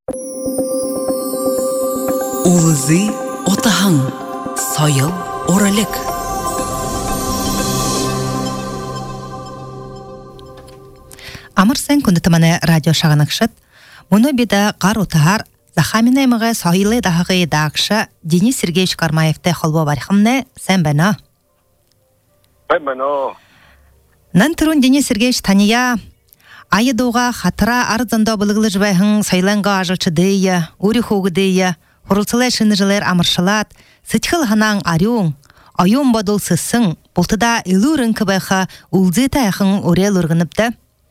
Улызы отаһың, сайыл оралек. Амырсен күндітіміне радио шағынықшыт. Мұны беді қар отағар Захамина еміғі сайылы дағығы дағышы Денис Сергеевич Кармаевты қолбу барқымны сән бәні. Нан тұрын Денис Сергеевич тания айыдуға қатыра арзанда бұлығылы жібайхың сайланға ажылчы дейі, өрі хоғы дейі, құрылсылай шыны жылар амыршылат, сытхыл ғанан арюң, айын бадыл сысын, бұлтыда үлі рынқы байқа ұлзы тайқың өрел ұрғыныпты.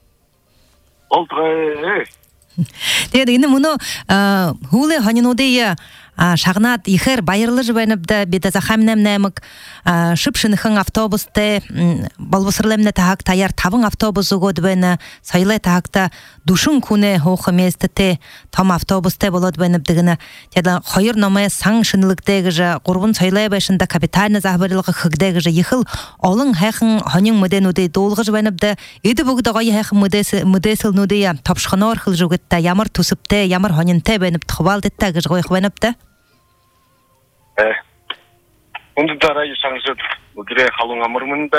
Деді, енді мұны хулы ғанын одейі шағынат ихер байырлы жібайныпты, беді Захаминам нәмік шыпшынықың автобусты, балбысырлымны тағақ таяр табың автобусу көді бәні, сайлай тағақта душын күні хоқы местіті там автобусты болады бәніпдігіні. Деді, қойыр номай саң шынылықтегі жа, құрбын сайлай бәшінді капитальны захбарылығы қығдегі жа, ехіл олың хәқін ғанын мүден өдей долғы жібайныпты, еді бүгді ғайы хәқін мүдесіл нүдей тапшықыны орқыл жүгітті, ямыр тұсыпты, ямыр ғанынты бәніпті қыбалдетті ғойық бәніпті. Онды да райы шаңшыт үгіре қалың амырмында.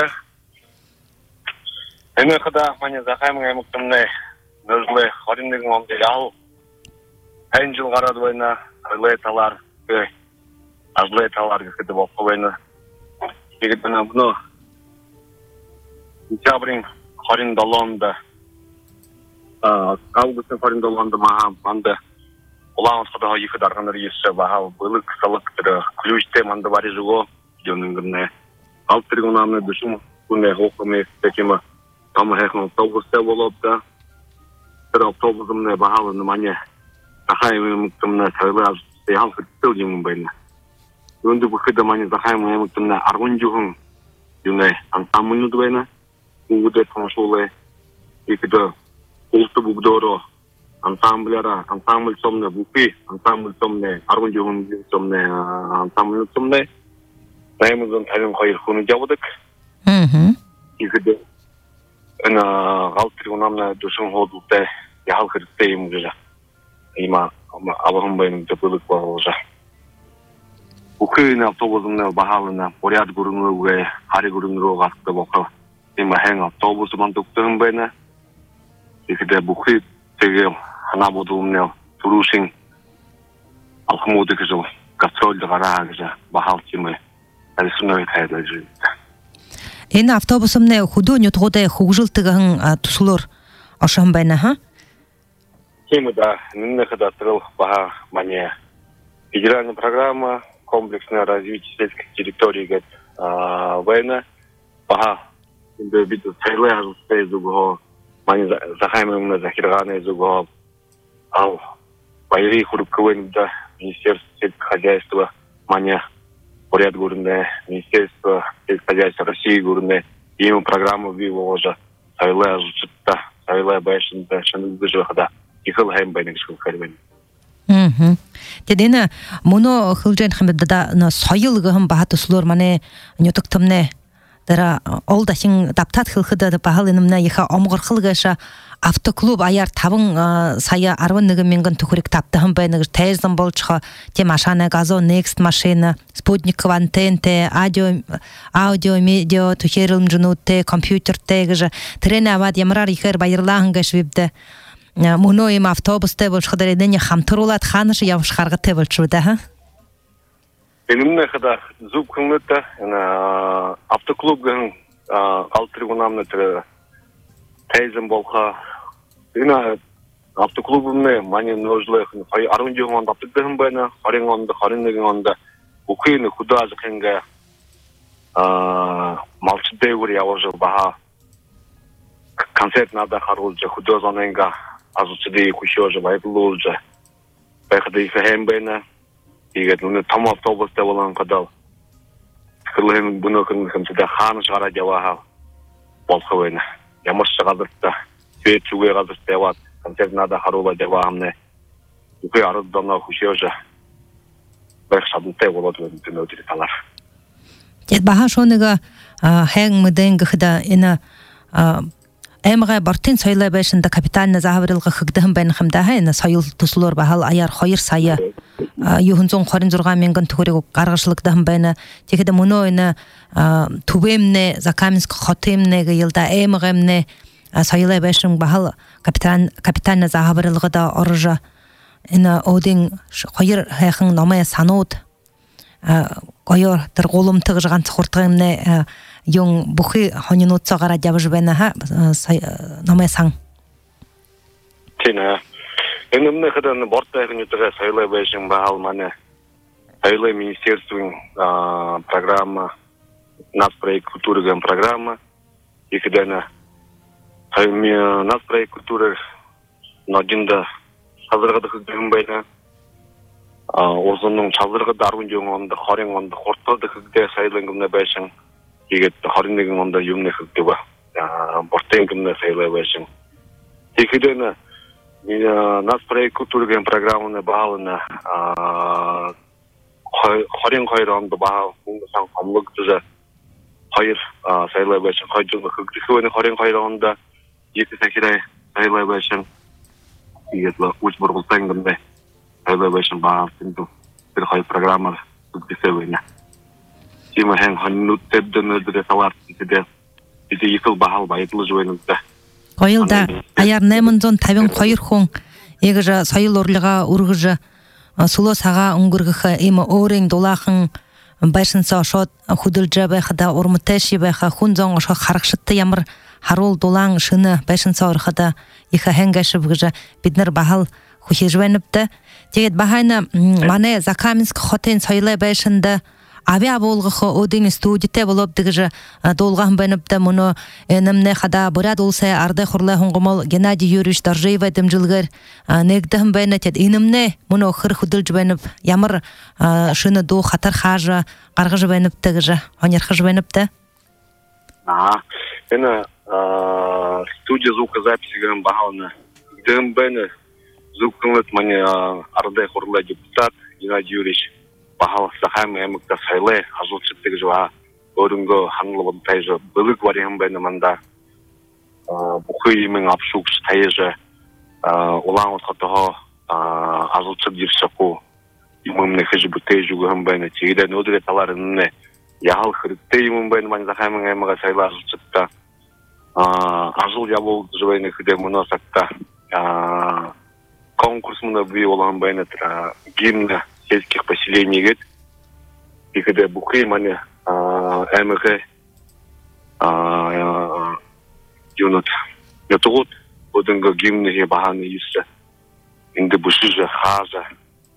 Әне қыда мане Захамин аймақтымны нөзілі қарындығын онды ал. Әйін жыл қарады бойына айлай талар, азлай талар кекеді боқы бойына. Егетіні бұны сентябрин қарынды оланды. Августын қарынды оланды маған банды. Улан садаға ехі дарғаныр есі баға бұлық салық түрі ключте манды бары жүго жөніңгірне. Алт түрген амны дүшім күнне оқымы естекемі тамы хәқін автобусте болыпты. Бір автобусымны бағалыны мане Захамин мұқтымны сәйлі ажысты халқы түтіл жемін бәйні. Өнді бұқыды мане Захамин мұқтымны арғын жүғын жүне антамыны бәйні. Үгіде тамашылы екіді ұлты бұғдоры ансамблера, ансамбль сомне бухи, ансамбль сомне, аргунжугун сомне, ансамбль сомне. Наймыздан тәлім қайыр құны жабыдық. Егіде әні ғалтырғын амна дүшін ғодылды, яғал кірісті емгі жа. Има алығын байының жабылық бағыл жа. Бухиын автобусымны бағалына, поряд көрінуге, қари көрінуге ғасты боқы. Има әң автобусыман түктігін байына. Егіде бухи теге ана бодылымнел турушин алхмуды кызыл гастрольды қарағы жа бағал темі әлісіной қайда жүрді. Енді автобусымны худу нютғуды хуғжылтығын тұсылыр ашам байна, ха? Темі да, нынны қыда тұрыл баға мане федеральная программа комплексное развитие сельской территории байна баға енді биді сайлы ажылстай зүгі мани Захамин захирганы зуго ал байри хуруквенда Министерство сельского хозяйства мани поряд гурне Министерство сельского хозяйства России гурне ему программу ввело уже сайлы ажучта сайлы байшында шанызды жохада ихыл хайм байныг шул кармен. Дедена моно хылжен хамдада сайылгым бахатыслор мане нютуктымне дара ол дашин таптат хылхыда бағалынымна еха омғыр қылғаша автоклуб аяр табың сая арвыннығы менгін түкірік таптығын бәйнігір тәйіздің болчыға тем ашаны газо next машина спутниковый антенте аудио медиа түхерілім жынуытты компьютер тәйгіжі трене авад ямрар ехер байырлағын ғашвебді мұны ем автобусты болчықыдар едіне хамтырулат ханышы явышқарғы те болчыды, ха? Benimle kadar zub kılnıtta avtoklubun altırgunamlı teyzem bolka yine avtoklubumne mani nojleh aruncuğun aptıkdığım bana harınında bu kıyını kudazı kenge malçı devir yavacı baha konsert nada harulca kudazanenga azıcıdı kuşuyorca bayılı olca belki de ifehem bana егер там автобуста болған қадал кірлен бұны күнсіде ханы шығара жауаға болқа өйні ямыршы қазыртта свет жүге қазыртта яват концертнада харула жауағымны үкі арыздана хүшеожа бір шадынтай болады өйін өтірі талар. Дед баға шоныға хәң мүден ғыда ені эмга бартын сойлай башында капитальна зааврылга хыгдым бен хамда хайна сойл туслор бахал аяр хойр сая юхунзон хорин зурга менган түгөрөг гаргышлыктан бен тегеде муну ойна тубемне закаминск хотемне гылда эмгемне сойлай башын бахал капитальна зааврылга да оржа ина один хойр хайхын намая санууд гойор тэр голум тыгжган цохортгымне Yung buki honino tsagara jabaj bena ha namay sang. Tina. Enimne kadan borta гынытыга сайлай башын баал мане. Сайлай министерствын программа Нацпроект культуры ган программа. Икидана Нацпроект культуры нагинда hazırgıda hıgdığın bayna. Ozunun çalırgıda argun joğunda, xoring onda, hortada hıgdaya sayılangımda bashın. Игэт 21 онд юмны хөгдөг. Бортын гэмнэ сайлай байсан. Тэгэхдээ Нацпроект культурын программны баална 22 онд баа хүн хомлогдож хоёр сайлай байсан. Хойжог хөгдөхөний 22 онд екі сахирай сайлай байсан. Тэгээд үз бургалтан гэмнэ сайлай байсан баа тэр хоёр программаар хөгдөсөө байна. Тима хэн ханнут тэбдэн өдрө талаар тэгээд биди икэл бахал баятлж байна. Гоёлда аяр 852 хүн эгж соёл урлага үргэж сулуу сага өнгөргөх им өөрийн дулаахан байшинсаа шууд хөдөлж байхада урмтэши байха хүн зон ошо харагшиттай ямар харуул дулаан шины байшинсаа орхада их хангашв гэж бид нар бахал хүхэж байнапта. Тэгээд бахайна манай Закаминск хотын соёлын байшинда авиа болгохо один студиите болоп дэгж дуулган байнапта муну энэмне хада бурад улсай арда хурлай хонгомол Геннадий Юрьевич Доржиева дэмжилгэр нэгдэм байна тэд энэмне муну хэр хөдөлж байнап ямар шүнө дуу хатар хаажа гаргаж байнапта гэж хонярхаж байнапта. Энэ студия звукозаписи гэн бахална дэм байна звукнлыт мане арда хурлай депутат Геннадий Юрьевич Бахал сахам эмэгтэй сайлай хажуулчдаг жаа өөрөнгөө хангалуун тайж бэлэг вариан байна манда бүхий юм авшуугч тайж улаан утгатаа хажуулчд ирсэхгүй юм нэхэж бүтээж өгөн байна тэгээд нөдрэ талаар нэ яал хэрэгтэй юм байна мань сахам эмэгтэй сайлай хажуулчдаа ажил явуул жвэне хэдэ моносакта конкурс мына бий улаан байна тэр гимн сельских поселений гет и когда бухей мане МГ юнот ятогот оденга гимны баханы есть инде бушижа хаза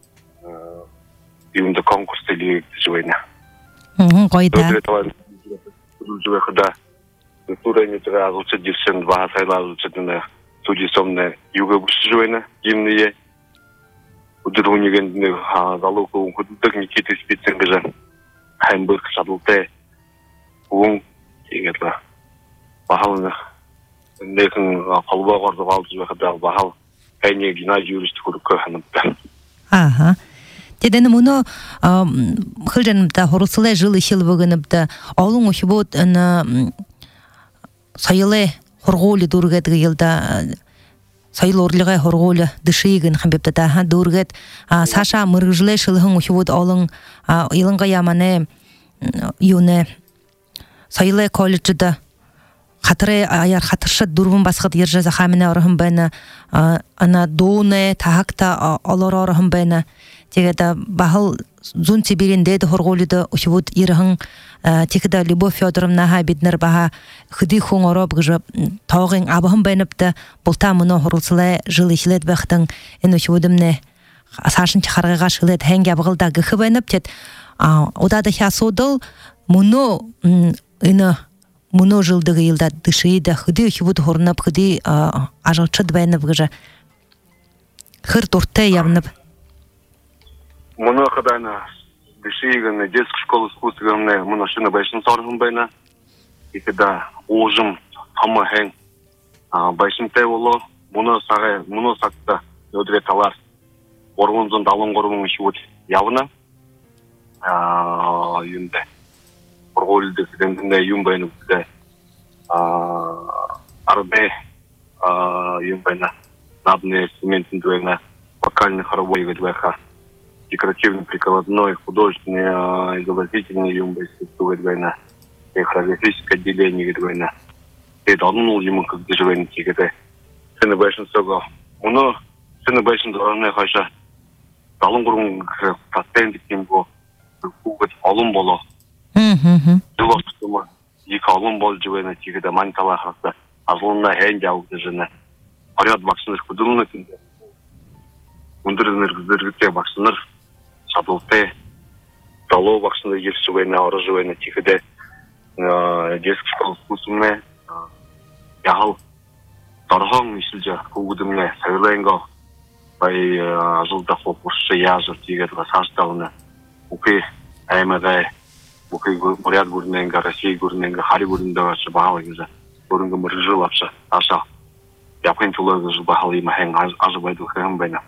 и инде конкурс тели жвена гойда жве хада турени тра лучше дивсен два сайла лучше на туди сомне юга бушижвена гимны 우드로니겐 달로고 그득 니키트 스피츠인가 함버그 사도테 웅 이게다 바하나 내가 qalbaqorda qaldı baxda bahal ayne Геннадий Юрьевич көрөккө ханымда аха Теден муну хылжанымда хорусылай жылы хил бөгөнүбдө олуң ухибот сайылы хорголы дургадыгы жылда Соёл урлага хорголы дышыйгын хамбепта да дургат Саша мыргыжлай шылгын ухивод олың илынга ямане юне соёлы колледжда хатыры аяр хатыршыт дурбун баскыт ержа захамина орхын байна ана доне тахакта олор орхын байна тегеда бахыл зун сибиринде хорголыда ухивод ирхын тегеда Любовь Фёдоровна хабиднер баха хыды хун ороб гыжа тоогын абахын байнапта булта муну хорулсылай жылы хилет бахтын эн ухиводымне сашын чахаргага шылет хэнги абгылда гыхы байнап тет одада хясодыл муну ина муну жылдыгы йылда дышыйда хыды ухивод хорнап хыды ажылчыд байнап гыжа хыр турте явнап муну хадана Дышыйганы детская школа искусственная мы машина байшин соргын байна и когда ужим хамахэн байшин теволо муну сагы муну сакта өдрө талар оргонзон далын гормун иши явна юнде орголды дендне юм байнып да арбе юмбайна набные инструменты двойна вокальный хоровой двойка декоративно-прикладной, художественный, изобразительный юмбай двойна и хореографическое отделение двойна. Это одно ему как движение тигры. Цены большинства оно цены большинства равны хаша далунгурун патент тимго кугат алым боло. Дулоштума ик алым бол двойна тигры мантала хаста азлунна хэн жауды жена. Поряд баксыныр кудулны тинде. Ундырыныр гүзөргүтө баксыныр садылте дало баксыныр ерсугайна орожугайна тигры детский школа вкусумне яхал дархан ишилжа кугудумне сайлайнго бай жылда хопуршы яжыр тигерга сашталына уки аймагай уки поряд гурненга Россия гурненга хари гурненга бахал гиза гурненга мыржыл апша аша япын тулога жыл бахал има хэн ажыбайды хэн байна.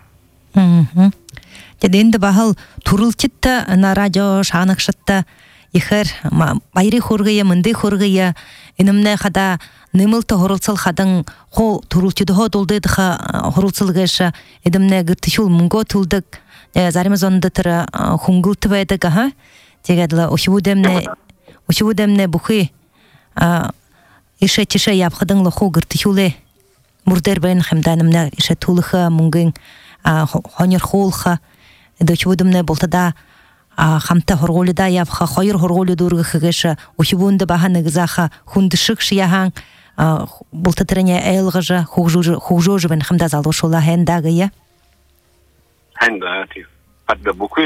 Енді бахал турылчитта на радио шаныкшытта ихер байри хоргыя мынды хоргыя инемне хада немылты хорулцал хадың хо турулчиды хо долдыдыха хорулцалгыша эдемне гыртышул мунго тулдык заримазонды тыра хунгылтыбайдыга ха тегедла ошивудемне бухи ише тише япхадың лоху гыртышуле мурдер бен хемданымне ише тулыха мунгын хонер холха дочвудемне болтада хамта хорголида явха хойр хорголи дурга хыгыша ошивунда баханы гзаха хундышык шияхан болтатырыня эйлгыжа хугжужу бен хамда залошула хендага я хенда ти адда букуй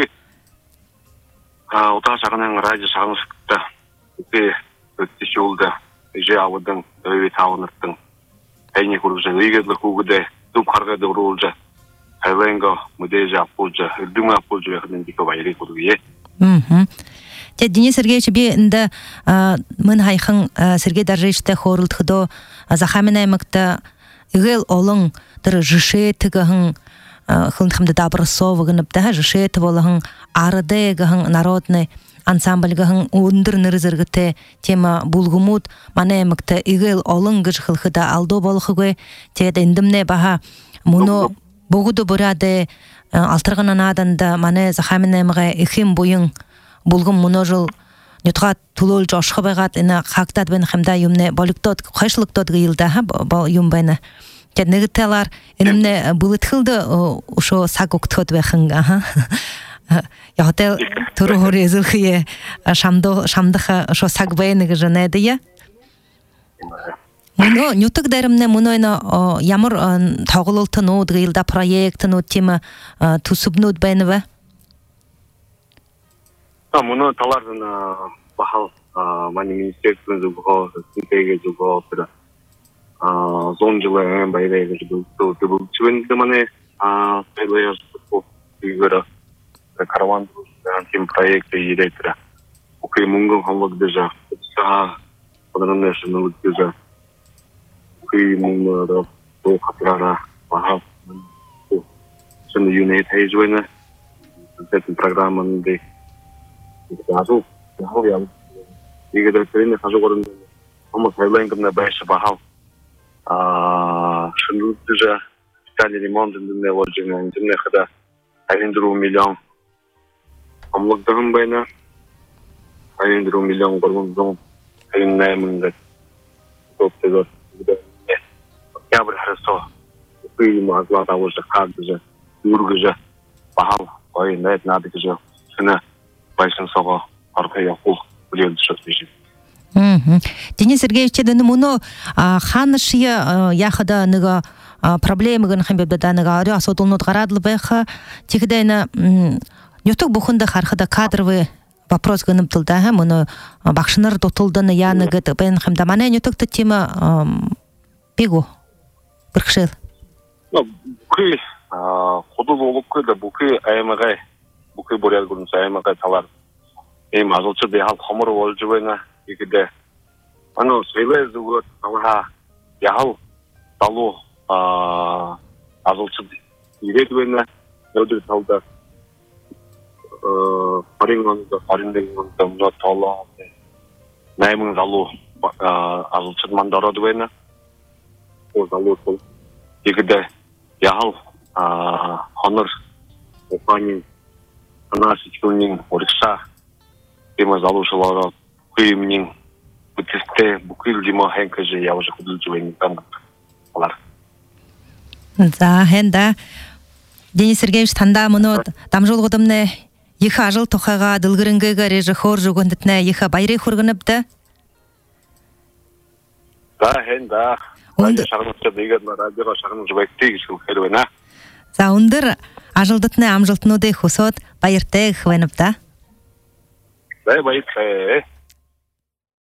ута шагынан радио шагынышта букуй өттүшулда же авыдың өй тауныртың эйне куружа ыйгедлы хугуде туп харгады урулжа Айленго мудежа апулжа үрдүмө апулжа яхтын дико байри куруе. Денис Сергеевич бе мын хайхын Сергей Даржичте хорылтхыдо захаминаймыкта игел олың дыр жыше тыгahın хылынхымды дабрысовы гыныпта жыше тыволahın арыды гahın народный ансамбльгahın ундыр нырзыргыте тема булгумут манаймыкта игел олың гыжхылхыда алдо болхыгы теде индимне баха муну богуду бурады алтыргынан аданда мане захаминаймыга ихим буйың булгум муножыл нютга тулол жошхабагат ина хактат бен хамда юмне болуктот кайшылыктот гыйлда ха юмбайна тенегтелар инемне булытхылды ошо сагоктот бехинга ха я хотел туру хорезылхие шамдыха ошо сагбайныгы жанады я Муно нютук дарымне муноyna ямар тагылылтын од гыйлда проекттын од тема тусубнут байныбы муно талардын бахал мани министерствен жуго синтеге жуго тра зон жылы байреге жуго тубул чвенде мане сайлаяш игра караван тим проекты иретра окей мунгун халык дежа са подобное что дежа окей мунгун до катрара бахал сын юнит хейжвена cette программа де 아주 하고요. 이게들 트레이닝 가져오는 아무 사이라인급나 배시 바하우 신루드자 스타일이 리몬드네 워징은 진네 하다 1.2 밀리언 아무것도 바이나 1.2 밀리언 거는 아인나면 그것도 야브를 하서 그 마즈라다 워서 카드자 우르그자 바하우 거의 내 나비죠. 그나 Байсенсова аркая хул билет шотбежи. Денис Сергеевич дені мұны ханышия яхада ныга проблемы гын хамбебда даныга ари асотулнут гарадлы байха тигдайна нютук бухында хархада кадровый вопрос гынып тылда ха мұны бакшыныр дотылдыны яны гыт бен хамда мана нютук та тема пего бирхшел. Буки худул болуп койду буки аймагай буки боряд гурун аймагай талар эм азылчы дехал хомор болжубайна игиде ано сөйлез дугот ага яхал талу азылчы иредуйна өдөр талда парингонда мно тала наймын залу азылчы мандарадуйна залу сол егде ял хонор опанин анашичкунин орша тема залушалара күйімнің бүтісте бүкіл дима хэнкэжи я уже кудыл жуэн там олар. За хэнда Денис Сергеевич танда мұны дамжолғыдымны ехі ажыл тоқаға дылгырынгыға режі хор жүгіндітіне ехі байры құрғыныпты? Да, хэнда. Шағынышты дейгін радиоға шағыныш бәкті ешкіл кәрвена. За ұндыр ажылдытны амжылтынуды хусот байырты хвеніпті? Да, байырты.